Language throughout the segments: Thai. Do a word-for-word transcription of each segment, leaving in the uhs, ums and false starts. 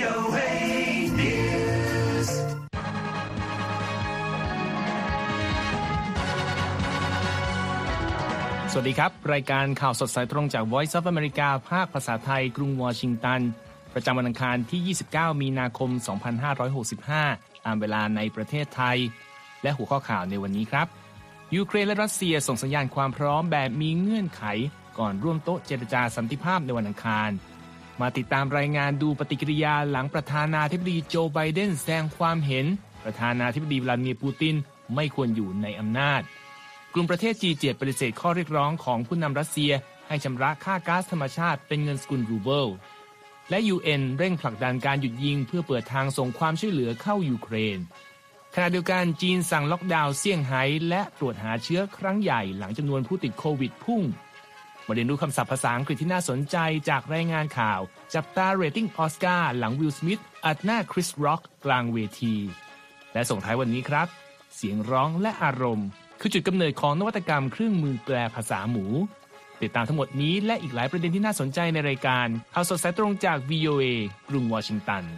โอ เอ News สวัสดีครับรายการข่าวสดสายตรงจาก Voice of America ภาคภาษาไทยกรุงวอชิงตันประจำวันอังคารที่ยี่สิบเก้ามีนาคมสองพันห้าร้อยหกสิบห้าตามเวลาในประเทศไทยและหัวข้อข่าวในวันนี้ครับยูเครนและรัสเซียส่งสัญญาณความพร้อมแบบมีเงื่อนไขก่อนร่วมโต๊ะเจรจาสันติภาพในวันอังคารมาติดตามรายงานดูปฏิกิริยาหลังประธานาธิบดีโจไบเดนแสดงความเห็นประธานาธิบดีวลาดิเมียร์ปูตินไม่ควรอยู่ในอำนาจกลุ่มประเทศ จี เจ็ด ปฏิเสธข้อเรียกร้องของผู้นำรัสเซียให้ชำระค่าก๊าซธรรมชาติเป็นเงินสกุลรูเบิลและ ยู เอ็น เร่งผลักดันการหยุดยิงเพื่อเปิดทางส่งความช่วยเหลือเข้ายูเครนขณะเดียวกันจีนสั่งล็อกดาวน์เซี่ยงไฮ้และตรวจหาเชื้อครั้งใหญ่หลังจำนวนผู้ติดโควิดพุ่งมาเรียนรู้คำศัพท์ภาษาอังกฤษที่น่าสนใจจากรายงานข่าวจับตาเรตติ้งออสการ์หลังวิล สมิธอัดหน้าคริส ร็อกกลางเวทีและส่งท้ายวันนี้ครับเสียงร้องและอารมณ์คือจุดกำเนิดของนวัตกรรมเครื่องมือแปลภาษาหมูติดตามทั้งหมดนี้และอีกหลายประเด็นที่น่าสนใจในรายการข่าวสดสายตรงจาก วี โอ เอ กรุงวอชิงตัน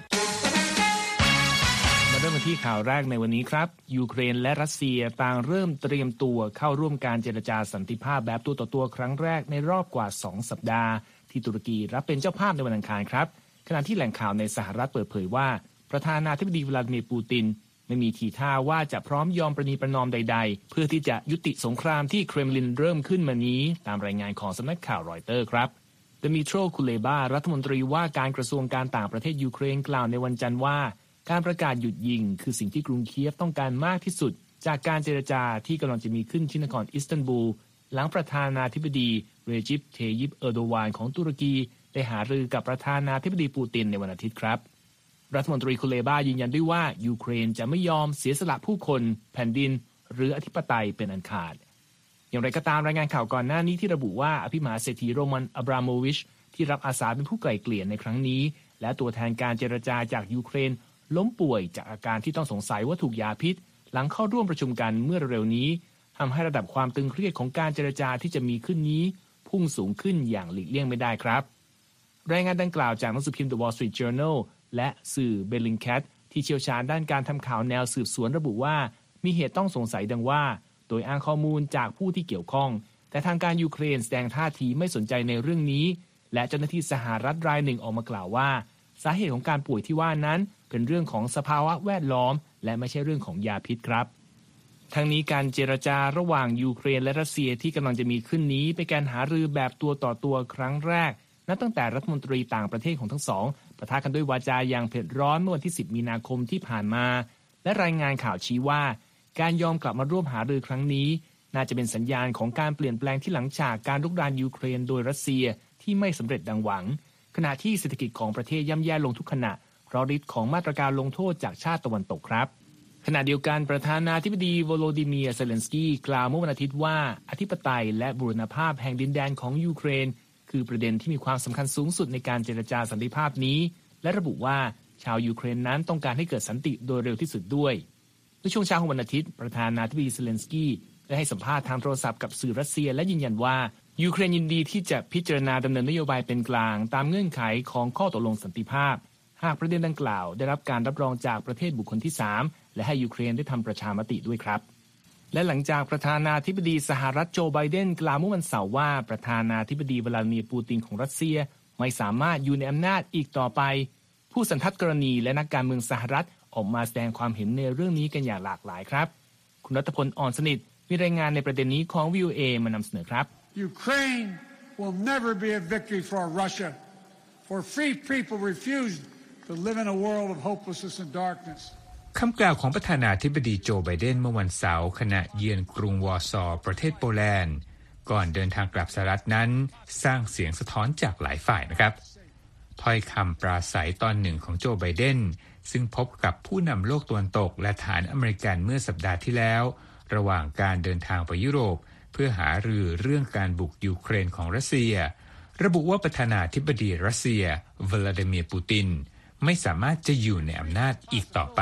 มาเริ่มกันที่ข่าวแรกในวันนี้ครับยูเครนและรัสเซียต่างเริ่มเตรียมตัวเข้าร่วมการเจรจาสันติภาพแบบตัวต่อตัวครั้งแรกในรอบกว่าสองสัปดาห์ที่ตุรกีรับเป็นเจ้าภาพในวันอังคารครับขณะที่แหล่งข่าวในสหรัฐเปิดเผยว่าประธานาธิบดีวลาดิเมียร์ปูตินไม่มีทีท่าว่าจะพร้อมยอมประนีประนอมใดๆเพื่อที่จะยุติสงครามที่เครมลินเริ่มขึ้นมานี้ตามรายงานของสำนักข่าวรอยเตอร์ครับดมิโตร คูเลบารัฐมนตรีว่าการกระทรวงการต่างประเทศยูเครนกล่าวในวันจันทร์ว่าการประกาศหยุดยิงคือสิ่งที่กรุงเคียฟต้องการมากที่สุดจากการเจรจาที่กำลังจะมีขึ้นที่นครอิสตันบูลหลังประธานาธิบดีเรจิป เทยิป เออร์โดวานของตุรกีได้หารือกับประธานาธิบดีปูตินในวันอาทิตย์ครับรัฐมนตรีคูเลบายืนยันด้วยว่ายูเครนจะไม่ยอมเสียสละผู้คนแผ่นดินหรืออธิปไตยเป็นอันขาดอย่างไรก็ตามรายงานข่าวก่อนหน้านี้ที่ระบุว่าอภิมหาเศรษฐีโรมันอับราโมวิชที่รับอาสาเป็นผู้ไกล่เกลี่ยในครั้งนี้และตัวแทนการเจรจาจากยูเครนล้มป่วยจากอาการที่ต้องสงสัยว่าถูกยาพิษหลังเข้าร่วมประชุมกันเมื่อเร็วนี้ทำให้ระดับความตึงเครียดของการเจรจาที่จะมีขึ้นนี้พุ่งสูงขึ้นอย่างหลีกเลี่ยงไม่ได้ครับรายงานดังกล่าวจากหนังสือพิมพ์ The Wall Street Journal และสื่อ Bellingcat ที่เชี่ยวชาญด้านการทำข่าวแนวสืบสวนระบุว่ามีเหตุต้องสงสัยดังว่าโดยอ้างข้อมูลจากผู้ที่เกี่ยวข้องแต่ทางการยูเครนแสดงท่าทีไม่สนใจในเรื่องนี้และเจ้าหน้าที่สหรัฐรายหนึ่งออกมากล่าวว่าสาเหตุของการป่วยที่ว่านั้นเป็นเรื่องของสภาวะแวดล้อมและไม่ใช่เรื่องของยาพิษครับทั้งนี้การเจรจาระหว่างยูเครนและรัสเซียที่กำลังจะมีขึ้นนี้เป็นการหารือแบบตัวต่อตัวครั้งแรกนับตั้งแต่รัฐมนตรีต่างประเทศของทั้งสองปะทะกันด้วยวาจาอย่างเผ็ดร้อนเมื่อวันที่สิบมีนาคมที่ผ่านมาและรายงานข่าวชี้ว่าการยอมกลับมาร่วมหารือครั้งนี้น่าจะเป็นสัญญาณของการเปลี่ยนแปลงที่หลังจากการรุกรานยูเครนโดยรัสเซียที่ไม่สำเร็จดังหวังขณะที่เศรษฐกิจของประเทศย่ำแย่ลงทุกขณะเพราะฤทธิ์ของมาตรการลงโทษจากชาติตะวันตกครับขณะเดียวกันประธานาธิบดีโวโลดิเมียร์เซเลนสกี้กล่าวเมื่อวันอาทิตย์ว่าอธิปไตยและบูรณภาพแห่งดินแดนของยูเครนคือประเด็นที่มีความสำคัญสูงสุดในการเจรจาสันติภาพนี้และระบุว่าชาวยูเครนนั้นต้องการให้เกิดสันติโดยเร็วที่สุดด้วยในช่วงเช้าของวันอาทิตย์ประธานาธิบดีเซเลนสกี้ได้ให้สัมภาษณ์ทางโทรศัพท์กับสื่อรัสเซียและยืนยันว่ายูเครนยินดีที่จะพิจารณาดำเนินนโยบายเป็นกลางตามเงื่อนไขของข้อตกลงสันติภาพหากประเด็นดังกล่าวได้รับการรับรองจากประเทศบุคคลที่สามและให้ยูเครนได้ทำประชามติด้วยครับและหลังจากประธานาธิบดีสหรัฐโจไบเดนกล่าวเมื่อวันเสาร์ว่าประธานาธิบดีวลาดิเมียร์ปูตินของรัสเซียไม่สามารถอยู่ในอำนาจอีกต่อไปผู้สันทัดกรณีและนักการเมืองสหรัฐออกมาแสดงความเห็นในเรื่องนี้กันอย่างหลากหลายครับคุณรัตพล อ่อนสนิทมีรายงานในประเด็นนี้ของ วี โอ เอ มานำเสนอครับ Ukraine will never be a victory for Russia for free people refused to live in a world of hopelessness and darkness คำกล่าวของประธานาธิบดีโจไบเดนเมื่อวันเสาร์ขณะเยือนกรุงวอร์ซอประเทศโปแลนด์ก่อนเดินทางกลับสหรัฐนั้นสร้างเสียงสะท้อนจากหลายฝ่ายนะครับถ้อยคำปราศัยตอนหนึ่งของโจไบเดนซึ่งพบกับผู้นำโลกตะวันตกและฐานอเมริกันเมื่อสัปดาห์ที่แล้วระหว่างการเดินทางไปยุโรปเพื่อหารือเรื่องการบุกยูเครนของรัสเซียระบุว่าประธานาธิบดีรัสเซียวลาดิเมียร์ปูตินไม่สามารถจะอยู่ในอำนาจอีกต่อไป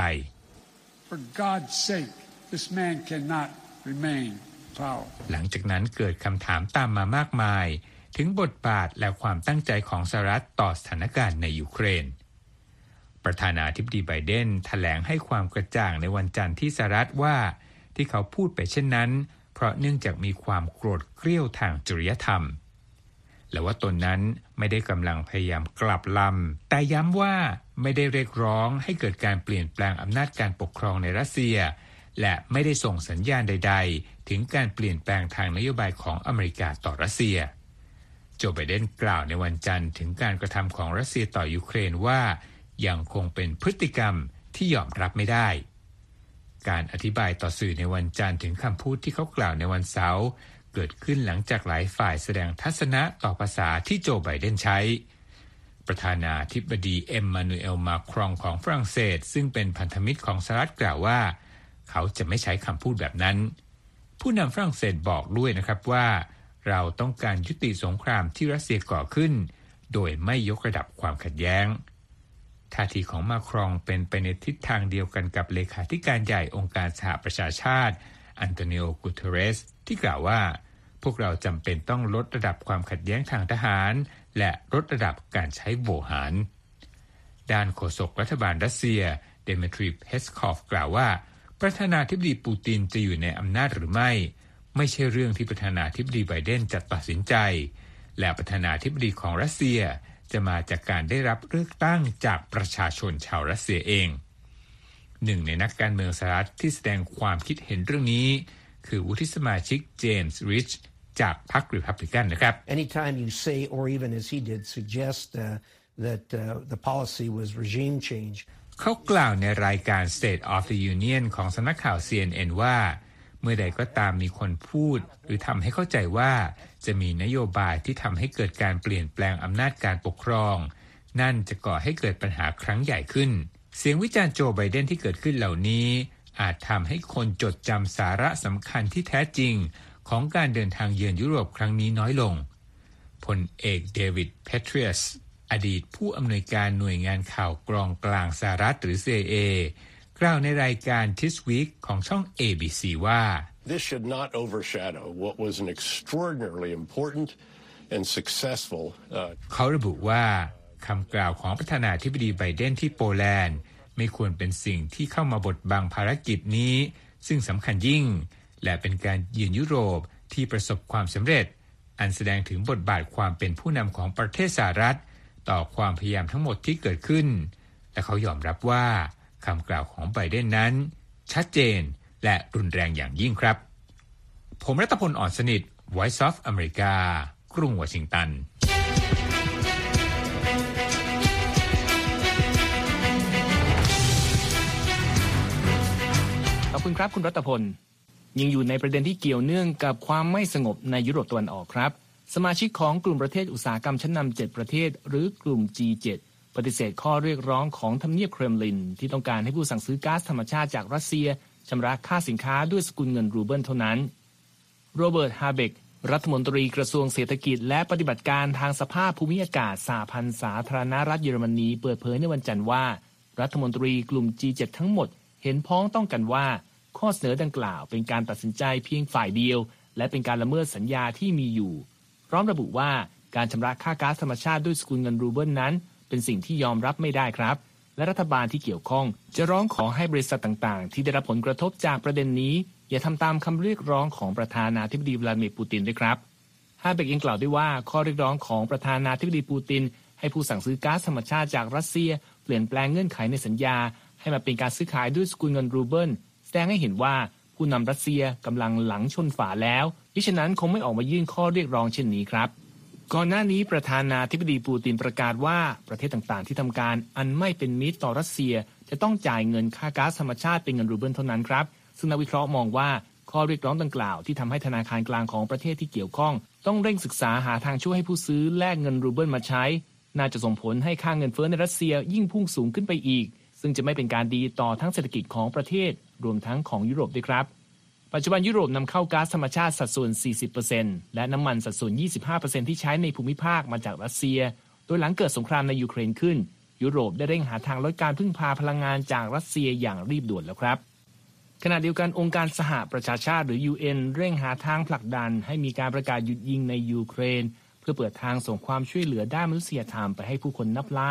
For God's sake, this man cannot remain in power. หลังจากนั้นเกิดคำถามตามมามากมายถึงบทบาทและความตั้งใจของสหรัฐต่อสถานการณ์ในยูเครนประธานาธิบดีไบเดนแถลงให้ความกระจ่างในวันจันทร์ที่สหรัฐว่าที่เขาพูดไปเช่นนั้นเพราะเนื่องจากมีความโกรธเกรี้ยวทางจริยธรรมและว่าตนนั้นไม่ได้กำลังพยายามกลับลำแต่ย้ำว่าไม่ได้เรียกร้องให้เกิดการเปลี่ยนแปลงอำนาจการปกครองในรัสเซียและไม่ได้ส่งสัญญาณใดๆถึงการเปลี่ยนแปลงทางนโยบายของอเมริกาต่อรัสเซียโจไบเดนกล่าวในวันจันทร์ถึงการกระทำของรัสเซียต่อยูเครนว่ายังคงเป็นพฤติกรรมที่ยอมรับไม่ได้การอธิบายต่อสื่อในวันจันทร์ถึงคำพูดที่เขากล่าวในวันเสาร์เกิดขึ้นหลังจากหลายฝ่ายแสดงทัศนะต่อภาษาที่โจไบเดนใช้ประธานาธิบดีเอ็มมานูเอลมาครองของฝรั่งเศสซึ่งเป็นพันธมิตรของสหรัฐกล่าวว่าเขาจะไม่ใช้คำพูดแบบนั้นผู้นำฝรั่งเศสบอกด้วยนะครับว่าเราต้องการยุติสงครามที่รัสเซียก่อขึ้นโดยไม่ยกระดับความขัดแย้งท่าทีของมาครองเป็นไปในทิศทางเดียวกันกับเลขาธิการใหญ่องค์การสหประชาชาติอันโตนิโอ กูเทเรสที่กล่าวว่าพวกเราจำเป็นต้องลดระดับความขัดแย้งทางทหารและลดระดับการใช้โวหารด้านโฆษกรัฐบาลรัสเซียเดมิทรี เพสคอฟกล่าวว่าประธานาธิบดีปูตินจะอยู่ในอำนาจหรือไม่ไม่ใช่เรื่องที่ประธานาธิบดีไบเดนจะตัดสินใจและประธานาธิบดีของรัสเซียจะมาจากการได้รับเลือกตั้งจากประชาชนชาวรัสเซียเองหนึ่งในนักการเมืองสหรัฐที่แสดงความคิดเห็นเรื่องนี้คือวุฒิสมาชิกเจมส์ริชจากพรรครีพับลิกันนะครับ Anytime you say or even as he did suggest uh, that uh, the policy was regime change เขากล่าวในรายการ State of the Union ของสำนักข่าว ซี เอ็น เอ็น ว่าเมื่อใดก็ตามมีคนพูดหรือทำให้เข้าใจว่าจะมีนโยบายที่ทำให้เกิดการเปลี่ยนแปลงอำนาจการปกครองนั่นจะก่อให้เกิดปัญหาครั้งใหญ่ขึ้นเสียงวิจารณ์โจไบเดนที่เกิดขึ้นเหล่านี้อาจทำให้คนจดจำสาระสำคัญที่แท้จริงของการเดินทางเยือนยุโรปครั้งนี้น้อยลงพลเอกเดวิดเพทริอัสอดีตผู้อำนวยการหน่วยงานข่าวกรองกลางสหรัฐหรือ ซี ไอ เอ กล่าวในรายการ This Week ของช่อง เอ บี ซี ว่า This should not overshadow what was an extraordinarily important and successful เขาระบุว่าคำกล่าวของประธานาธิบดีไบเดนที่โปแลนด์ไม่ควรเป็นสิ่งที่เข้ามาบดบังภารกิจนี้ซึ่งสำคัญยิ่งและเป็นการเยือนยุโรปที่ประสบความสำเร็จอันแสดงถึงบทบาทความเป็นผู้นำของประเทศสหรัฐต่อความพยายามทั้งหมดที่เกิดขึ้นและเขายอมรับว่าคำกล่าวของไบเดนนั้นชัดเจนและรุนแรงอย่างยิ่งครับผมรัตพล อ่อนสนิท Voice of America กรุงวอชิงตันขอบคุณครับคุณรัตพลยังอยู่ในประเด็นที่เกี่ยวเนื่องกับความไม่สงบในยุโรปตะวันออกครับสมาชิกของกลุ่มประเทศอุตสาหกรรมชั้นนำเจ็ดประเทศหรือกลุ่ม จี เจ็ด ปฏิเสธข้อเรียกร้องของทำเนียบเครมลินที่ต้องการให้ผู้สั่งซื้อก๊าซธรรมชาติจากรัสเซียชำระค่าสินค้าด้วยสกุลเงินรูเบิลเท่านั้นโรเบิร์ต ฮาเบกรัฐมนตรีกระทรวงเศรษฐกิจและปฏิบัติการทางสภาพภูมิอากาศสหพันธ์สาธารณรัฐเยอรมนีเปิดเผยในวันจันทร์ว่ารัฐมนตรีกลุ่ม จี เจ็ด ทั้งหมดเห็นพ้องต้องกันว่าข้อเสนอดังกล่าวเป็นการตัดสินใจเพียงฝ่ายเดียวและเป็นการละเมิดสัญญาที่มีอยู่พร้อมระบุว่าการชำระค่าก๊าซธรรมชาติด้วยสกุลเงินรูเบิลนั้นเป็นสิ่งที่ยอมรับไม่ได้ครับและรัฐบาลที่เกี่ยวข้องจะร้องขอให้บริษัทต่างๆที่ได้รับผลกระทบจากประเด็นนี้อย่าทำตามคำเรียกร้องของประธานาธิบดีวลาดิเมียร์ปูตินด้วยครับฮาเบกยังกล่าวด้วยว่าข้อเรียกร้องของประธานาธิบดีปูตินให้ผู้สั่งซื้อก๊าซธรรมชาติจากรัสเซียเปลี่ยนแปลงเงื่อนไขในสัญญาให้มาเป็นการซื้อขายด้วยสกุลเงินรูเบิลแสดงให้เห็นว่าผู้นำรัสเซียกำลังหลังชนฝาแล้วดิฉะนั้นคงไม่ออกมายื่นข้อเรียกร้องเช่นนี้ครับก่อนหน้านี้ประธานาธิบดีปูตินประกาศว่าประเทศต่างๆที่ทำการอันไม่เป็นมิตรต่อรัสเซียจะต้องจ่ายเงินค่าก๊าซธรรมชาติเป็นเงินรูเบิลเท่านั้นครับซึ่งนักวิเคราะห์มองว่าข้อเรียกร้องดังกล่าวที่ทำให้ธนาคารกลางของประเทศที่เกี่ยวข้องต้องเร่งศึกษาหาทางช่วยให้ผู้ซื้อแลกเงินรูเบิลมาใช้น่าจะส่งผลให้ค่าเงินเฟ้อในรัสเซียยิ่งพุ่งสูงขึ้นไปอีกซึ่งจะไม่เป็นการดีต่อทั้งเศรษฐกิจของประเทศรวมทั้งของยุโรปด้วยครับปัจจุบันยุโรปนำเข้าก๊าซธรรมชาติสัดส่วน สี่สิบเปอร์เซ็นต์ และน้ำมันสัดส่วน ยี่สิบห้าเปอร์เซ็นต์ ที่ใช้ในภูมิภาคมาจากรัสเซียโดยหลังเกิดสงครามในยูเครนขึ้นยุโรปได้เร่งหาทางลดการพึ่งพาพลังงานจากรัสเซียอย่างรีบด่วนแล้วครับขณะเดียวกันองค์การสหประชาชาติหรือ ยู เอ็น เร่งหาทางผลักดันให้มีการประกาศหยุดยิงในยูเครนเพื่อเปิดทางส่งความช่วยเหลือด้านมนุษยธรรมไปให้ผู้คนนับล้านที่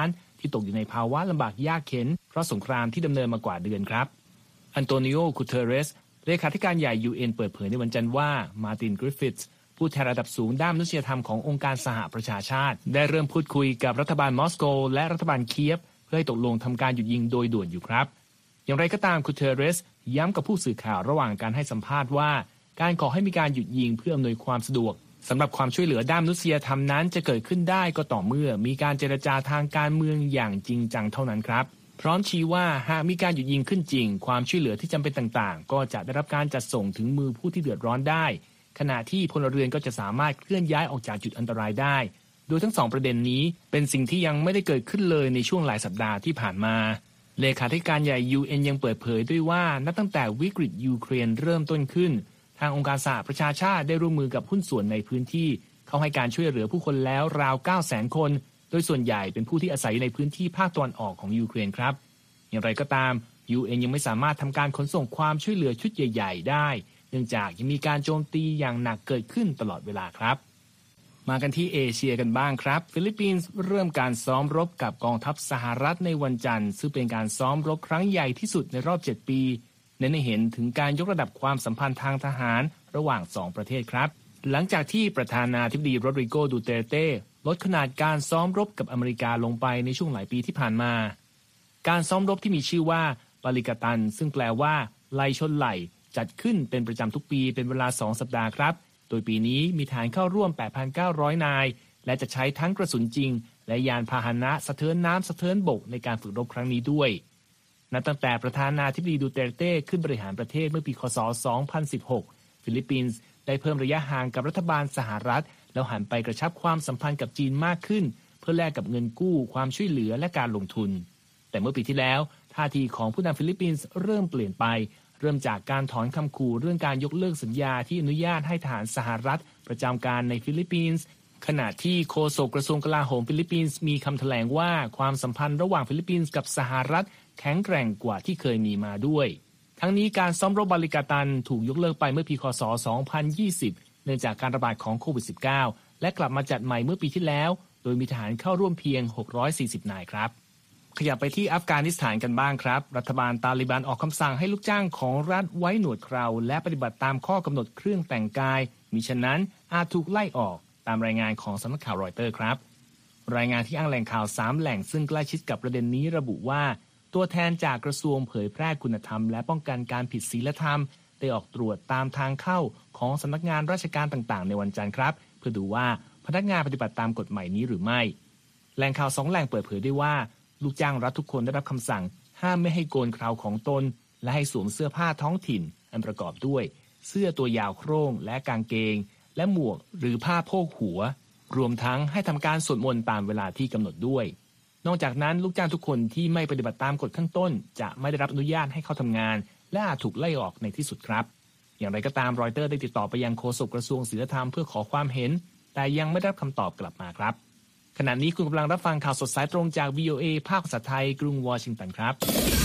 ที่ตกอยู่ในภาวะลำบากยากเข็ญเพราะสงครามที่ดำเนินมากว่าเดือนครับอันโตนิโอ กูเทเรสเลขาธิการใหญ่ ยู เอ็น เปิดเผยในวันจันทร์ว่ามาร์ติน กริฟฟิธส์ผู้แทนระดับสูงด้านมนุษยธรรมขององค์การสหประชาชาติได้เริ่มพูดคุยกับรัฐบาลมอสโกและรัฐบาลเคียฟเพื่อให้ตกลงทำการหยุดยิงโดยด่วนอยู่ครับอย่างไรก็ตามกูเทเรสย้ำกับผู้สื่อข่าวระหว่างการให้สัมภาษณ์ว่าการขอให้มีการหยุดยิงเพื่ออำนวยความสะดวกสำหรับความช่วยเหลือด้านมนุษยธรรมนั้นจะเกิดขึ้นได้ก็ต่อเมื่อมีการเจรจาทางการเมืองอย่างจริงจังเท่านั้นครับพร้อมชี้ว่าหากมีการหยุดยิงขึ้นจริงความช่วยเหลือที่จำเป็นต่างๆก็จะได้รับการจัดส่งถึงมือผู้ที่เดือดร้อนได้ขณะที่พลเรือนก็จะสามารถเคลื่อนย้ายออกจากจุดอันตรายได้โดยทั้งสองประเด็นนี้เป็นสิ่งที่ยังไม่ได้เกิดขึ้นเลยในช่วงหลายสัปดาห์ที่ผ่านมาเลขาธิการใหญ่ ยู เอ็น ยังเปิดเผยด้วยว่านับตั้งแต่วิกฤตยูเครนเริ่มต้นขึ้นทางองค์การสหประชาชาติได้ร่วมมือกับหุ้นส่วนในพื้นที่เข้าให้การช่วยเหลือผู้คนแล้วราว เก้าแสน คนโดยส่วนใหญ่เป็นผู้ที่อาศัยในพื้นที่ภาคตะวันออกของยูเครนครับอย่างไรก็ตาม ยู เอ็น ยังไม่สามารถทำการขนส่งความช่วยเหลือชุดใหญ่ๆได้เนื่องจากยังมีการโจมตีอย่างหนักเกิดขึ้นตลอดเวลาครับมากันที่เอเชียกันบ้างครับฟิลิปปินส์เริ่มการซ้อมรบกับกองทัพสหรัฐในวันจันทร์ซึ่งเป็นการซ้อมรบครั้งใหญ่ที่สุดในรอบเจ็ดปีเน้นให้เห็นถึงการยกระดับความสัมพันธ์ทางทหารระหว่างสองประเทศครับหลังจากที่ประธานาธิบดีโรดริโก ดูเตเต้ลดขนาดการซ้อมรบกับอเมริกาลงไปในช่วงหลายปีที่ผ่านมาการซ้อมรบที่มีชื่อว่าบาลิกาตันซึ่งแปลว่าไหลชนไหลจัดขึ้นเป็นประจำทุกปีเป็นเวลาสองสัปดาห์ครับโดยปีนี้มีฐานเข้าร่วม แปดพันเก้าร้อย นายและจะใช้ทั้งกระสุนจริงและยานพาหนะสะเทินน้ำสะเทินบกในการฝึกรบครั้งนี้ด้วยนับตั้งแต่ประธานาธิบดีดูเตเต้ขึ้นบริหารประเทศเมื่อปีค.ศ. สองพันสิบหกฟิลิปปินส์ได้เพิ่มระยะห่างกับรัฐบาลสหรัฐแล้วหันไปกระชับความสัมพันธ์กับจีนมากขึ้นเพื่อแลกกับเงินกู้ความช่วยเหลือและการลงทุนแต่เมื่อปีที่แล้วท่าทีของผู้นำฟิลิปปินส์เริ่มเปลี่ยนไปเริ่มจากการถอนคำขู่เรื่องการยกเลิกสัญญาที่อนุญาตให้ทหารสหรัฐประจำการในฟิลิปปินส์ขณะที่โฆษกกระทรวงกลาโหมฟิลิปปินส์มีคำแถลงว่าความสัมพันธ์ระหว่างฟิลิปปินส์กับสหรัฐแข็งแกร่งกว่าที่เคยมีมาด้วยทั้งนี้การซ้อมรบบาลิกาตันถูกยกเลิกไปเมื่อปีค.ศ. สองพันยี่สิบเนื่องจากการระบาดของโควิด สิบเก้า และกลับมาจัดใหม่เมื่อปีที่แล้วโดยมีทหารเข้าร่วมเพียงหกร้อยสี่สิบนายครับขยับไปที่อัฟกานิสถานกันบ้างครับรัฐบาลตาลิบันออกคำสั่งให้ลูกจ้างของรัฐไว้หนวดเคราและปฏิบัติตามข้อกำหนดเครื่องแต่งกายมิฉะนั้นอาจถูกไล่ออกตามรายงานของสำนักข่าวรอยเตอร์ครับรายงานที่อ้างแหล่งข่าวสามแหล่งซึ่งใกล้ชิดกับประเด็นนี้ระบุว่าตัวแทนจากกระทรวงเผยแพร่คุณธรรมและป้องกันการผิดศีลธรรมได้ออกตรวจตามทางเข้าของสำนักงานราชการต่างๆในวันจันทร์ครับเพื่อดูว่าพนักงานปฏิบัติตามกฎหมายนี้หรือไม่แหล่งข่าวสองแหล่งเปิดเผยได้ว่าลูกจ้างรัฐทุกคนได้รับคำสั่งห้ามไม่ให้โกนเคราของตนและให้สวมเสื้อผ้าท้องถิ่นอันประกอบด้วยเสื้อตัวยาวโคร่งและกางเกงและหมวกหรือผ้าโพกหัวรวมทั้งให้ทำการสวดมนต์ตามเวลาที่กำหนดด้วยนอกจากนั้นลูกจ้างทุกคนที่ไม่ปฏิบัติตามกฎข้างต้นจะไม่ได้รับอนุญาตให้เข้าทำงานและอาจถูกไล่ออกในที่สุดครับอย่างไรก็ตามรอยเตอร์ได้ติดต่อไปยังโฆษกกระทรวงศีลธรรมเพื่อขอความเห็นแต่ยังไม่ได้รับคำตอบกลับมาครับขณะนี้คุณกำลังรับฟังข่าวสดสายตรงจาก วี โอ เอ ภาคภาษาไทยกรุงวอชิงตันครับ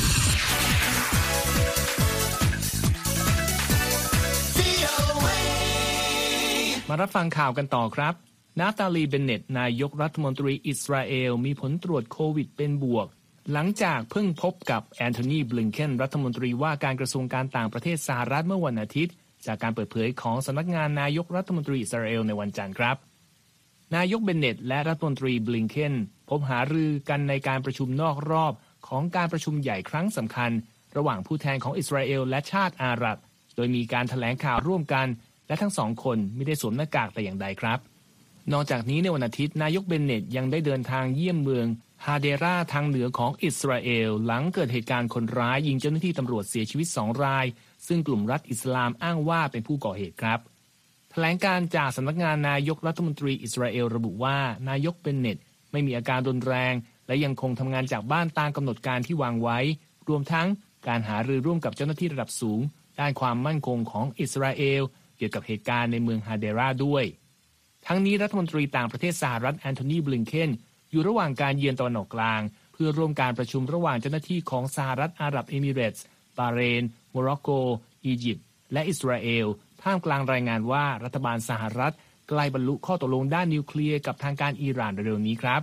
มารับฟังข่าวกันต่อครับนาตาลี เบนเน็ตนายกรัฐมนตรีอิสราเอลมีผลตรวจโควิดเป็นบวกหลังจากเพิ่งพบกับแอนโทนี บลิงเคนรัฐมนตรีว่าการกระทรวงการต่างประเทศสหรัฐเมื่อวันอาทิตย์จากการเปิดเผยของสำนักงานนายกรัฐมนตรีอิสราเอลในวันจันทร์ครับนายกเบนเน็ตและรัฐมนตรีบลิงเคนพบหารือกันในการประชุมนอกรอบของการประชุมใหญ่ครั้งสำคัญระหว่างผู้แทนของอิสราเอลและชาติอาหรับโดยมีการแถลงข่าวร่วมกันและทั้งสองคนไม่ได้สวมหน้ากากแต่อย่างใดครับนอกจากนี้ในวันอาทิตย์นายกเบนเน็ตยังได้เดินทางเยี่ยมเมืองฮาเดราทางเหนือของอิสราเอลหลังเกิดเหตุการณ์คนร้ายยิงเจ้าหน้าที่ตำรวจเสียชีวิตสองรายซึ่งกลุ่มรัฐอิสลามอ้างว่าเป็นผู้ก่อเหตุครับแถลงการจากสำนักงานนายกรัฐมนตรีอิสราเอลระบุว่านายกเบนเน็ตไม่มีอาการรุนแรงและยังคงทำงานจากบ้านตามกำหนดการที่วางไว้รวมทั้งการหารือร่วมกับเจ้าหน้าที่ระดับสูงด้านความมั่นคงของอิสราเอลเกี่ยวกับเหตุการณ์ในเมืองฮาเดราด้วยทั้งนี้รัฐมนตรีต่างประเทศสหรัฐแอนโทนี บลิงเคนอยู่ระหว่างการเยือนตะวันออกกลางเพื่อร่วมการประชุมระหว่างเจ้าหน้าที่ของสหรัฐอาหรับเอมิเรตส์บาห์เรนโมร็อกโกอียิปต์และอิสราเอลท่ามกลางรายงานว่ารัฐบาลสหรัฐใกล้บรรลุข้อตกลงด้านนิวเคลียร์กับทางการอิหร่านเร็วๆนี้ครับ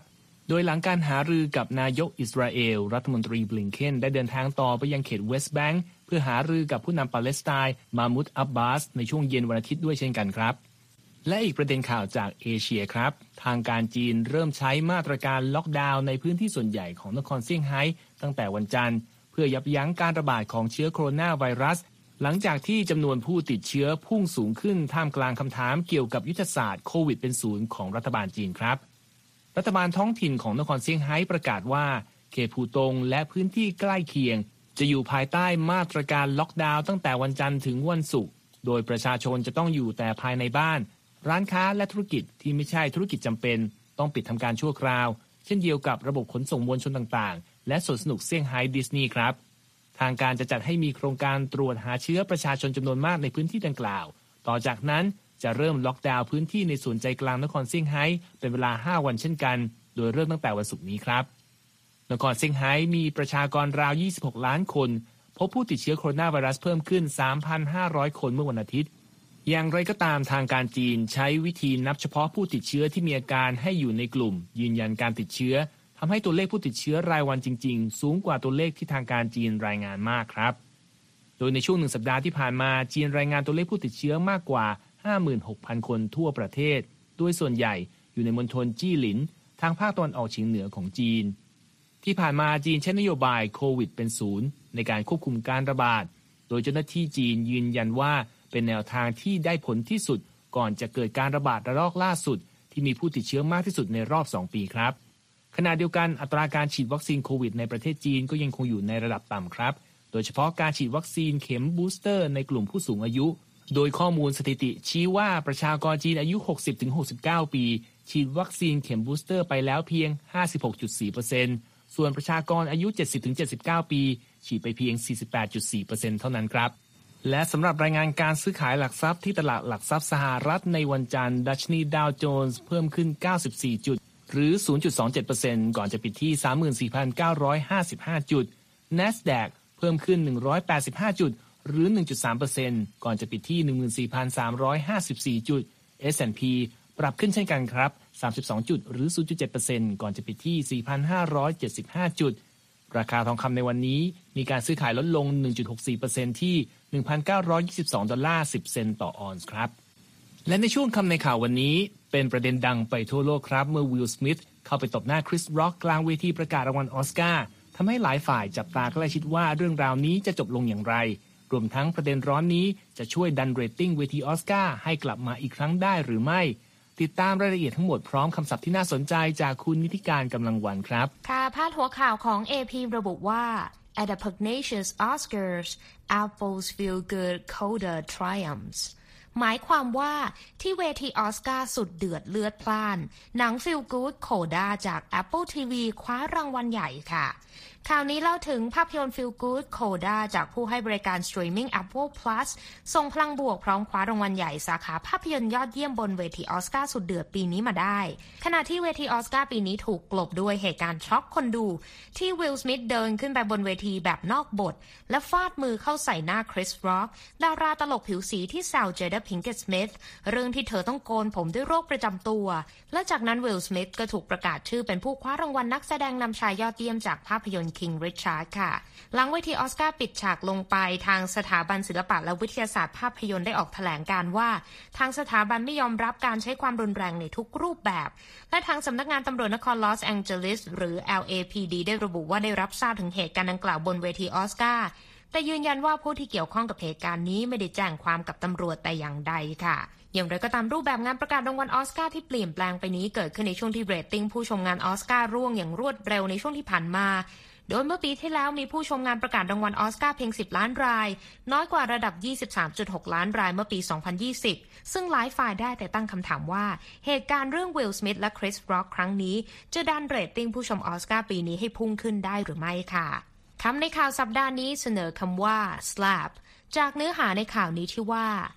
โดยหลังการหารือกับนายกอิสราเอลรัฐมนตรีบลิงเคนได้เดินทางต่อไปยังเขตเวสต์แบงก์เพื่อหารือกับผู้นำปาเลสไตน์มามุดอับบาสในช่วงเย็นวันอาทิตย์ด้วยเช่นกันครับและอีกประเด็นข่าวจากเอเชียครับทางการจีนเริ่มใช้มาตรการล็อกดาวน์ในพื้นที่ส่วนใหญ่ของนครเซี่ยงไฮ้ตั้งแต่วันจันทร์เพื่อยับยั้งการระบาดของเชื้อโคโรนาไวรัสหลังจากที่จำนวนผู้ติดเชื้อพุ่งสูงขึ้นท่ามกลางคำถามเกี่ยวกับยุทธศาสตร์โควิดเป็นศูนย์ของรัฐบาลจีนครับรัฐบาลท้องถิ่นของนครเซี่ยงไฮ้ประกาศว่าเขตผู่ตงและพื้นที่ใกล้เคียงจะอยู่ภายใต้มาตรการล็อกดาวน์ตั้งแต่วันจันทร์ถึงวันศุกร์โดยประชาชนจะต้องอยู่แต่ภายในบ้านร้านค้าและธุรกิจที่ไม่ใช่ธุรกิจจำเป็นต้องปิดทำการชั่วคราวเช่นเดียวกับระบบขนส่งมวลชนต่างๆและสวนสนุกเซี่ยงไฮ้ดิสนีย์ครับทางการจะจัดให้มีโครงการตรวจหาเชื้อประชาชนจำนวนมากในพื้นที่ดังกล่าวต่อจากนั้นจะเริ่มล็อกดาวน์พื้นที่ในส่วนใจกลางนครเซี่ยงไฮ้เป็นเวลาห้าวันเช่นกันโดยเริ่มตั้งแต่วันศุกร์นี้ครับนครเซี่ยงไฮ้มีประชากรราวยี่สิบหกล้านคนพบผู้ติดเชื้อโคโรนาไวรัสเพิ่มขึ้น สามพันห้าร้อย คนเมื่อวันอาทิตย์อย่างไรก็ตามทางการจีนใช้วิธีนับเฉพาะผู้ติดเชื้อที่มีอาการให้อยู่ในกลุ่มยืนยันการติดเชื้อทำให้ตัวเลขผู้ติดเชื้อรายวันจริงๆสูงกว่าตัวเลขที่ทางการจีนรายงานมากครับโดยในช่วงหนึ่งสัปดาห์ที่ผ่านมาจีนรายงานตัวเลขผู้ติดเชื้อมากกว่า ห้าหมื่นหกพัน คนทั่วประเทศโดยส่วนใหญ่อยู่ในมณฑลจี้หลินทางภาคตะวันออกเฉียงเหนือของจีนที่ผ่านมาจีนใช้นโยบายโควิดเป็นศูนย์ในการควบคุมการระบาดโดยเจ้าหน้าที่จีนยืนยันว่าเป็นแนวทางที่ได้ผลที่สุดก่อนจะเกิดการระบาดระลอกล่าสุดที่มีผู้ติดเชื้อมากที่สุดในรอบสองปีครับขณะเดียวกันอัตราการฉีดวัคซีนโควิดในประเทศจีนก็ยังคงอยู่ในระดับต่ำครับโดยเฉพาะการฉีดวัคซีนเข็มบูสเตอร์ในกลุ่มผู้สูงอายุโดยข้อมูลสถิติชี้ว่าประชากรจีนอายุ หกสิบถึงหกสิบเก้า ปีฉีดวัคซีนเข็มบูสเตอร์ไปแล้วเพียง ห้าสิบหกจุดสี่เปอร์เซ็นต์ ส่วนประชากรอายุ เจ็ดสิบถึงเจ็ดสิบเก้า ปีฉีดไปเพียง สี่สิบแปดจุดสี่เปอร์เซ็นต์ เท่านั้นครับและสำหรับรายงานการซื้อขายหลักทรัพย์ที่ตลาดหลักทรัพย์สหรัฐในวันจันทร์ดัชนีดาวโจนส์เพิ่มขึ้นเก้าสิบสี่จุดหรือ ศูนย์จุดสองเจ็ดเปอร์เซ็นต์ ก่อนจะปิดที่ สามหมื่นสี่พันเก้าร้อยห้าสิบห้า จุด NASDAQ เพิ่มขึ้นหนึ่งร้อยแปดสิบห้าจุดหรือ หนึ่งจุดสามเปอร์เซ็นต์ ก่อนจะปิดที่ หนึ่งหมื่นสี่พันสามร้อยห้าสิบสี่ จุด เอส แอนด์ พี ปรับขึ้นเช่นกันครับสามสิบสองจุดหรือ ศูนย์จุดเจ็ดเปอร์เซ็นต์ ก่อนจะปิดที่ สี่พันห้าร้อยเจ็ดสิบห้า จุดราคาทองคำในวันนี้มีการซื้อขายลดลง หนึ่งจุดหกสี่เปอร์เซ็นต์ ที่ หนึ่งพันเก้าร้อยยี่สิบสอง ดอลลาร์ สิบ เซนต์ต่อออนซ์ครับและในช่วงคำในข่าววันนี้เป็นประเด็นดังไปทั่วโลกครับเมื่อวิล สมิธเข้าไปตบหน้าคริส ร็อกกลางเวทีประกาศรางวัลออสการ์ทำให้หลายฝ่ายจับตาใกล้ชิดว่าเรื่องราวนี้จะจบลงอย่างไรรวมทั้งประเด็นร้อนนี้จะช่วยดันเรตติ้งเวทีออสการ์ให้กลับมาอีกครั้งได้หรือไม่ติดตามรายละเอียดทั้งหมดพร้อมคำศัพท์ที่น่าสนใจจากคุณนิติการกำลังวันครับค่ะพาดหัวข่าวของ เอ พี ระบุว่า At the pugnacious Oscars, Apple's feel-good coda triumphs หมายความว่าที่เวทีออสการ์สุดเดือดเลือดพล่านหนัง Feel Good Coda จาก Apple ที วี คว้ารางวัลใหญ่ค่ะข่าวนี้เล่าถึงภาพยนตร์ Feel Good Coda จากผู้ให้บริการสตรีมมิ่ง Apple Plus ส่งพลังบวกพร้อมคว้ารางวัลใหญ่สาขาภาพยนตร์ยอดเยี่ยมบนเวทีออสการ์สุดเดือดปีนี้มาได้ขณะที่เวทีออสการ์ปีนี้ถูกกลบด้วยเหตุการณ์ช็อกคนดูที่วิล สมิธเดินขึ้นไปบนเวทีแบบนอกบทและฟาดมือเข้าใส่หน้าคริส ร็อกดาราตลกผิวสีที่แซวเจด้า พิงเกต สมิธเรื่องที่เธอต้องโกนผมด้วยโรคประจำตัวและจากนั้นวิล สมิธก็ถูกประกาศชื่อเป็นผู้คว้ารางวัลนักแสดงนำชายยอดเยี่ยมจากภาพยนตร์ King Richardหลังเวทีออสการ์ปิดฉากลงไปทางสถาบันศิลปะและวิทยาศาสตร์ภาพยนตร์ได้ออกแถลงการว่าทางสถาบันไม่ยอมรับการใช้ความรุนแรงในทุกรูปแบบและทางสำนักงานตำรวจนครลอสแองเจลิสหรือ แอล เอ พี ดี ได้ระบุว่าได้รับทราบถึงเหตุการณ์ดังกล่าวบนเวทีออสการ์แต่ยืนยันว่าผู้ที่เกี่ยวข้องกับเหตุการณ์นี้ไม่ได้แจ้งความกับตำรวจแต่อย่างใดค่ะอย่างไรก็ตามรูปแบบงานประกาศรางวัลออสการ์ที่เปลี่ยนแปลงไปนี้เกิดขึ้นในช่วงที่เรตติ้งผู้ชมงานออสการ์ร่วงอย่างรวดเร็วในช่วงที่ผ่านมาโดยเมื่อปีที่แล้วมีผู้ชมงานประกาศรางวัลออสการ์เพียงสิบล้านรายน้อยกว่าระดับ ยี่สิบสามจุดหก ล้านรายเมื่อปี สองพันยี่สิบซึ่งหลายฝ่ายได้แต่ตั้งคำถามว่าเหตุการณ์เรื่องวิล สมิธและคริส ร็อกครั้งนี้จะดันเรตติ้งผู้ชมออสการ์ปีนี้ให้พุ่งขึ้นได้หรือไม่ค่ะคำในข่าวสัปดาห์นี้เสนอคำว่า slap จากเนื้อหาในข่าวนี้ที่ว่า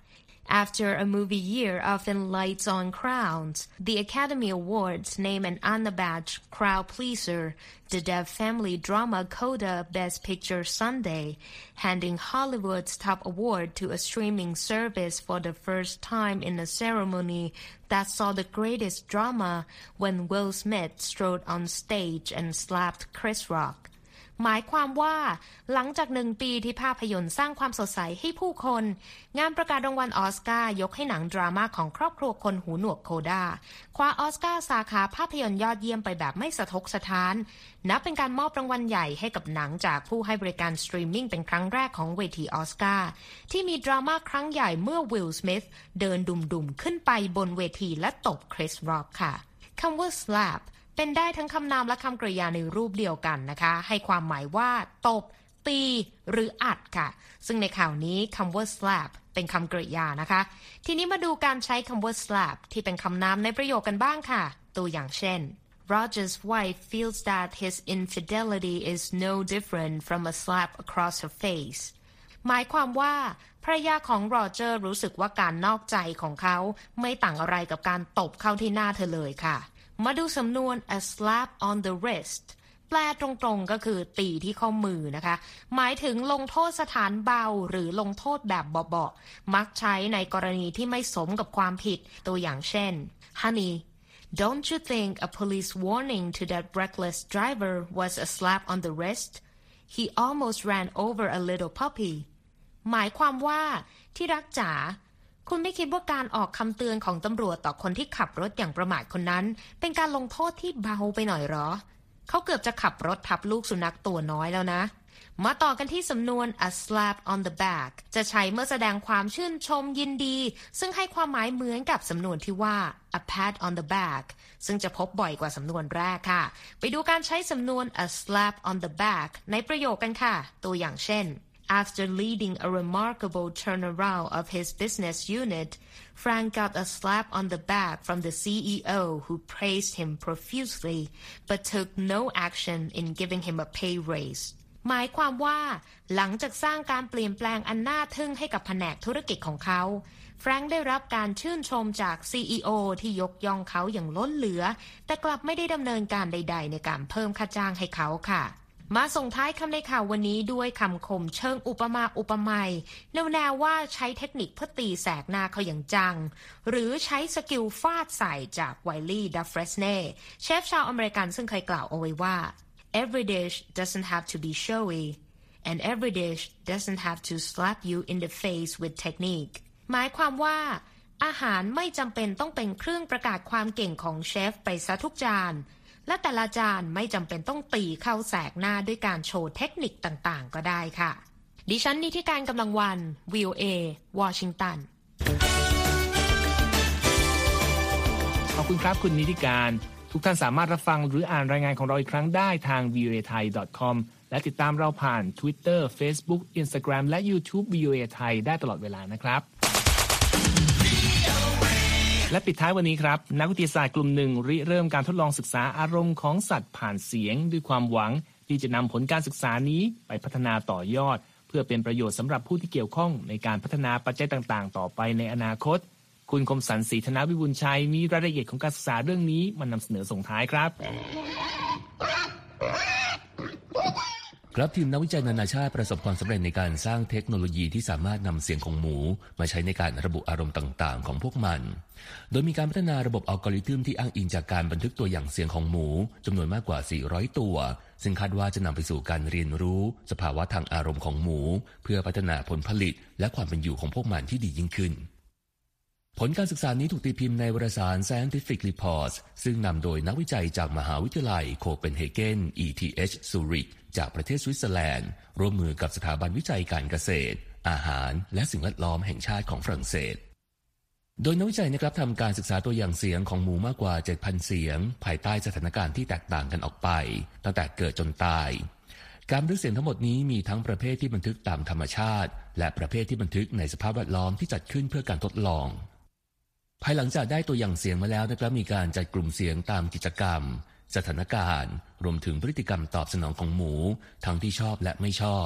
After a movie year often lights on crowds, the Academy Awards name an unabashed crowd pleaser, the Depp family drama Coda Best Picture Sunday, handing Hollywood's top award to a streaming service for the first time in a ceremony that saw the greatest drama when Will Smith strode on stage and slapped Chris Rock.หมายความว่าหลังจากหนึ่งปีที่ภาพยนตร์สร้างความสดใสให้ผู้คนงานประกาศรางวัลออสการ์ยกให้หนังดราม่าของครอบครัวคนหูหนวกโคด้าคว้าออสการ์สาขาภาพยนตร์ยอดเยี่ยมไปแบบไม่สะทกสะท้านนับเป็นการมอบรางวัลใหญ่ให้กับหนังจากผู้ให้บริการสตรีมมิ่งเป็นครั้งแรกของเวทีออสการ์ที่มีดราม่าครั้งใหญ่เมื่อวิลสมิธเดินดุ่มๆขึ้นไปบนเวทีและตบคริสร็อกค่ะคำว่า slapเป็นได้ทั้งคำนามและคำกริยาในรูปเดียวกันนะคะให้ความหมายว่าตบตีหรืออัดค่ะซึ่งในข่าวนี้คำว่า slap เป็นคำกริยานะคะทีนี้มาดูการใช้คำว่า slap ที่เป็นคำนามในประโยคกันบ้างค่ะตัวอย่างเช่น Roger's wife feels that his infidelity is no different from a slap across her face หมายความว่าภรรยาของโรเจอร์รู้สึกว่าการนอกใจของเขาไม่ต่างอะไรกับการตบเข้าที่หน้าเธอเลยค่ะมาดูสำนวน a slap on the wrist แปลตรงๆก็คือตีที่ข้อมือนะคะหมายถึงลงโทษสถานเบาหรือลงโทษแบบเบาๆมักใช้ในกรณีที่ไม่สมกับความผิดตัวอย่างเช่น Honey, don't you think a police warning to that reckless driver was a slap on the wrist? He almost ran over a little puppy. หมายความว่าที่รักจ๋าคุณไม่คิดว่าการออกคำเตือนของตำรวจต่อคนที่ขับรถอย่างประมาทคนนั้นเป็นการลงโทษที่เบาไปหน่อยหรอเขาเกือบจะขับรถทับลูกสุนัขตัวน้อยแล้วนะมาต่อกันที่สำนวน a slap on the back จะใช้เมื่อแสดงความชื่นชมยินดีซึ่งให้ความหมายเหมือนกับสำนวนที่ว่า a pat on the back ซึ่งจะพบบ่อยกว่าสำนวนแรกค่ะไปดูการใช้สำนวน a slap on the back ในประโยคกันค่ะตัวอย่างเช่นAfter leading a remarkable turnaround of his business unit, Frank got a slap on the back from the C E O who praised him profusely but took no action in giving him a pay raise. หมายความว่าหลังจากสร้างการเปลี่ยนแปลงอันน่าทึ่งให้กับแผนกธุรกิจของเขาแฟรงค์ได้รับการชื่นชมจาก ซี อี โอ ที่ยกย่องเขาอย่างล้นเหลือแต่กลับไม่ได้ดำเนินการใดๆในการเพิ่มค่าจ้างให้เขาค่ะมาส่งท้ายคำในข่าววันนี้ด้วยคำคมเชิงอุปมาอุปไมยแนวๆว่าใช้เทคนิคเพื่อตีแสกหน้าเขาอย่างจังหรือใช้สกิลฟาดใส่จากไวลี่ดัฟเฟรสเน่เชฟชาวอเมริกันซึ่งเคยกล่าวเอาไว้ว่า Every dish doesn't have to be showy and every dish doesn't have to slap you in the face with technique หมายความว่าอาหารไม่จำเป็นต้องเป็นเครื่องประกาศความเก่งของเชฟไปซะทุกจานและแต่ละจานไม่จำเป็นต้องตีเข้าแสกหน้าด้วยการโชว์เทคนิคต่างๆก็ได้ค่ะดิฉันนิติการกำลังวัน วี โอ เอ วอชิงตันขอบคุณครับคุณนิติการทุกท่านสามารถรับฟังหรืออ่านรายงานของเราอีกครั้งได้ทาง วี โอ เอ ไทย ดอท คอม และติดตามเราผ่าน Twitter Facebook Instagram และ YouTube วี โอ เอ ไทยได้ตลอดเวลานะครับและปิดท้ายวันนี้ครับนักวิทยาศาสตร์กลุ่มหนึ่งริเริ่มการทดลองศึกษาอารมณ์ของสัตว์ผ่านเสียงด้วยความหวังที่จะนำผลการศึกษานี้ไปพัฒนาต่อยอดเพื่อเป็นประโยชน์สำหรับผู้ที่เกี่ยวข้องในการพัฒนาปัจจัยต่างๆต่อไปในอนาคตคุณคมสันต์ ศรีธนวิบูลย์ชัยมีรายละเอียดของการศึกษาเรื่องนี้มานำเสนอส่งท้ายครับครับทีมนักวิจัยนานาชาติประสบความสำเร็จในการสร้างเทคโนโลยีที่สามารถนำเสียงของหมูมาใช้ในการระบุอารมณ์ต่างๆของพวกมันโดยมีการพัฒนาระบบอัลกอริทึมที่อ้างอิงจากการบันทึกตัวอย่างเสียงของหมูจำนวนมากกว่าสี่ร้อยตัวซึ่งคาดว่าจะนำไปสู่การเรียนรู้สภาวะทางอารมณ์ของหมูเพื่อพัฒนาผลผลิตและความเป็นอยู่ของพวกมันที่ดียิ่งขึ้นผลการศึกษานี้ถูกตีพิมพ์ในวารสาร Scientific Reports ซึ่งนำโดยนักวิจัยจากมหาวิทยาลัยโคเปนเฮเกน อี ที เอช ซูริกจากประเทศสวิตเซอร์แลนด์ร่วมมือกับสถาบันวิจัยการเกษตรอาหารและสิ่งแวดล้อมแห่งชาติของฝรั่งเศสโดยนักวิจัยนะครับทำการศึกษาตัวอย่างเสียงของหมูมากกว่า เจ็ดพัน เสียงภายใต้สถานการณ์ที่แตกต่างกันออกไปตั้งแต่เกิดจนตายการบันทึกเสียงทั้งหมดนี้มีทั้งประเภทที่บันทึกตามธรรมชาติและประเภทที่บันทึกในสภาพแวดล้อมที่จัดขึ้นเพื่อการทดลองภายหลังจากได้ตัวอย่างเสียงมาแล้วนะครับมีการจัดกลุ่มเสียงตามกิจกรรมสถานการณ์รวมถึงพฤติกรรมตอบสนองของหมูทั้งที่ชอบและไม่ชอบ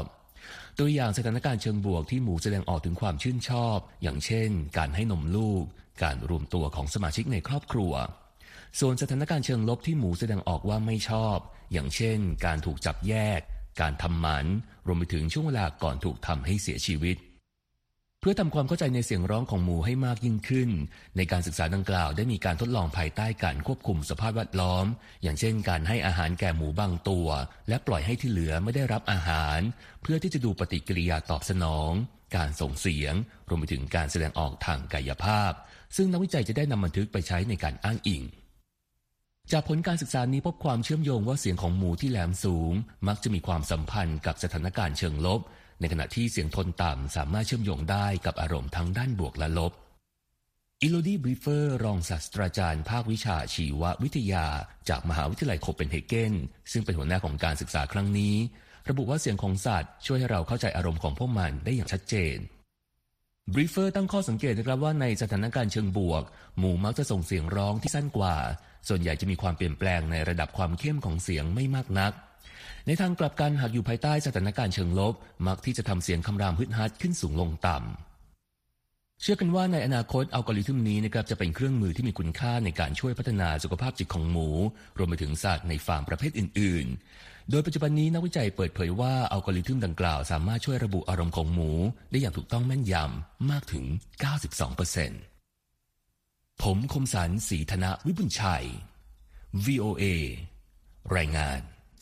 ตัวอย่างสถานการณ์เชิงบวกที่หมู่แสดงออกถึงความชื่นชอบอย่างเช่นการให้นมลูกการรวมตัวของสมาชิกในครอบครัวส่วนสถานการณ์เชิงลบที่หมู่แสดงออกว่าไม่ชอบอย่างเช่นการถูกจับแยกการทำหมันรวมไปถึงช่วงเวลาก่อนถูกทำให้เสียชีวิตเพื่อทำความเข้าใจในเสียงร้องของหมูให้มากยิ่งขึ้นในการศึกษาดังกล่าวได้มีการทดลองภายใต้การควบคุมสภาพแวดล้อมอย่างเช่นการให้อาหารแก่หมูบางตัวและปล่อยให้ที่เหลือไม่ได้รับอาหารเพื่อที่จะดูปฏิกิริยาตอบสนองการส่งเสียงรวมไปถึงการแสดงออกทางกายภาพซึ่งนักวิจัยจะได้นำบันทึกไปใช้ในการอ้างอิงจากผลการศึกษานี้พบความเชื่อมโยงว่าเสียงของหมูที่แหลมสูงมักจะมีความสัมพันธ์กับสถานการณ์เชิงลบในขณะที่เสียงโทนต่ำสามารถเชื่อมโยงได้กับอารมณ์ทั้งด้านบวกและลบอิโลดี้บริเฟอร์รองศาสตราจารย์ภาควิชาชีววิทยาจากมหาวิทยาลัยโคเปนเฮเกนซึ่งเป็นหัวหน้าของการศึกษาครั้งนี้ระบุว่าเสียงของสัตว์ช่วยให้เราเข้าใจอารมณ์ของพวกมันได้อย่างชัดเจนบริเฟอร์ตั้งข้อสังเกตนะครับว่าในสถานการณ์เชิงบวกหมูมักจะส่งเสียงร้องที่สั้นกว่าส่วนใหญ่จะมีความเปลี่ยนแปลงในระดับความเข้มของเสียงไม่มากนักในทางกลับกันหากอยู่ภายใต้สถานการณ์เชิงลบมักที่จะทำเสียงคำรามฮึดฮัดขึ้นสูงลงต่ำเชื่อกันว่าในอนาคตอัลกอริทึมนี้นะครับจะเป็นเครื่องมือที่มีคุณค่าในการช่วยพัฒนาสุขภาพจิตของหมูรวมไปถึงสัตว์ในฟาร์มประเภทอื่นๆโดยปัจจุบันนี้นักวิจัยเปิดเผยว่าอัลกอริทึมดังกล่าวสามารถช่วยระบุอารมณ์ของหมูได้อย่างถูกต้องแม่นยำมากถึง เก้าสิบสองเปอร์เซ็นต์ ผมคมสันต์ ศรีธนวิบุญชัย วี โอ เอ รายงาน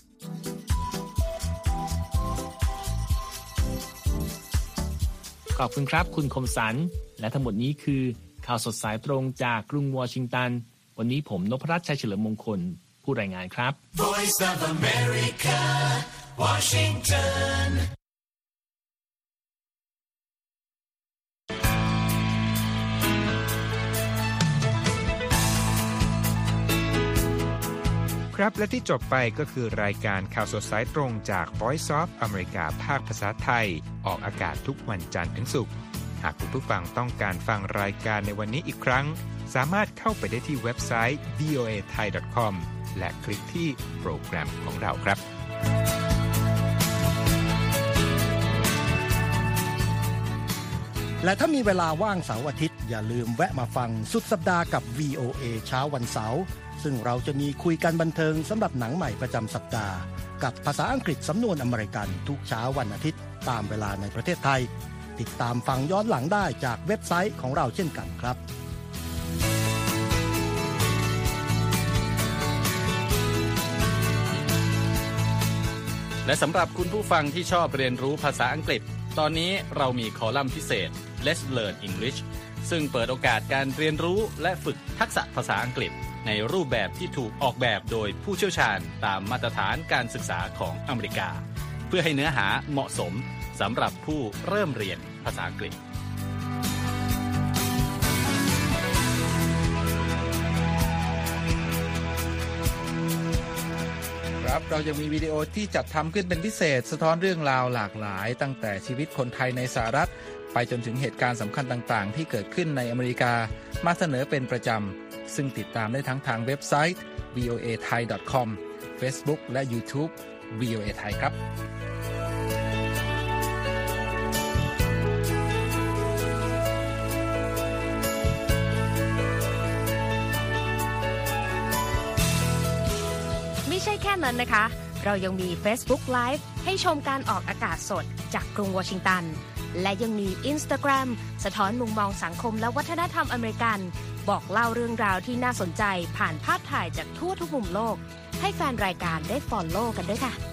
ขอบคุณครับคุณคมสันต์และทั้งหมดนี้คือข่าวสดสายตรงจากกรุงวอชิงตันวันนี้ผมนพรัตน์ชัยเฉลิมมงคลผู้รายงานครับ Voice of America Washington ครับและที่จบไปก็คือรายการข่าวสดสายตรงจาก Voice of America ภาคภาษาไทยออกอากาศทุกวันจันทร์ถึงศุกร์หากคุณผู้ฟังต้องการฟังรายการในวันนี้อีกครั้งสามารถเข้าไปได้ที่เว็บไซต์ วี โอ เอ ไทย ดอท คอม และคลิกที่โปรแกรมของเราครับและถ้ามีเวลาว่างเสาร์อาทิตย์อย่าลืมแวะมาฟังสุดสัปดาห์กับ วี โอ เอ เช้าวันเสาร์ซึ่งเราจะมีคุยกันบันเทิงสำหรับหนังใหม่ประจำสัปดาห์กับภาษาอังกฤษสำนวนอเมริกันทุกเช้าวันอาทิตย์ตามเวลาในประเทศไทยติดตามฟังย้อนหลังได้จากเว็บไซต์ของเราเช่นกันครับและสำหรับคุณผู้ฟังที่ชอบเรียนรู้ภาษาอังกฤษตอนนี้เรามีคอลัมน์พิเศษ Let's Learn English ซึ่งเปิดโอกาสการเรียนรู้และฝึกทักษะภาษาอังกฤษในรูปแบบที่ถูกออกแบบโดยผู้เชี่ยวชาญตามมาตรฐานการศึกษาของอเมริกาเพื่อให้เนื้อหาเหมาะสมสำหรับผู้เริ่มเรียนภาษาอังกฤษครับเรายังมีวิดีโอที่จัดทำขึ้นเป็นพิเศษสะท้อนเรื่องราวหลากหลายตั้งแต่ชีวิตคนไทยในสหรัฐไปจนถึงเหตุการณ์สำคัญต่างๆที่เกิดขึ้นในอเมริกามาเสนอเป็นประจำซึ่งติดตามได้ทั้งทางเว็บไซต์ วี โอ เอ ไทย ดอท คอม Facebook และ YouTube วี โอ เอ ไทยครับไม่ใช่แค่นั้นนะคะเรายังมี Facebook Live ให้ชมการออกอากาศสดจากกรุงวอชิงตันและยังมี Instagram สะท้อนมุมมองสังคมและวัฒนธรรมอเมริกันบอกเล่าเรื่องราวที่น่าสนใจผ่านภาพถ่ายจากทั่วทุกมุมโลกให้แฟนรายการได้ฟอลโล่กันด้วยค่ะ